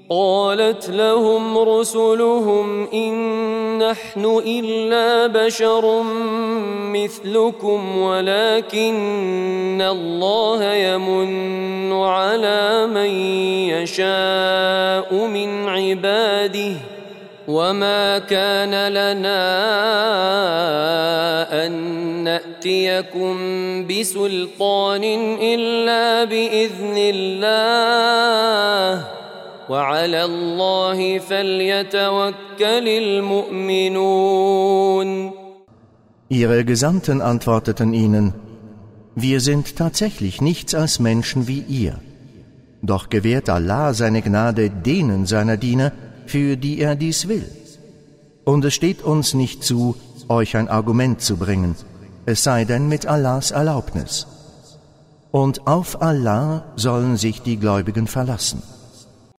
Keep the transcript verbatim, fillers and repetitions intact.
قالت لهم رسلهم إن نحن إلا بشر مثلكم ولكن الله يمن على من يشاء من عباده وما كان لنا أن نأتيكم بسلطان إلا بإذن الله وعلى الله فليتوكل المؤمنون. Ihre Gesandten antworteten ihnen: Wir sind tatsächlich nichts als Menschen wie ihr. Doch gewährt Allah seine Gnade denen seiner Diener, für die er dies will. Und es steht uns nicht zu, euch ein Argument zu bringen, es sei denn mit Allahs Erlaubnis. Und auf Allah sollen sich die Gläubigen verlassen.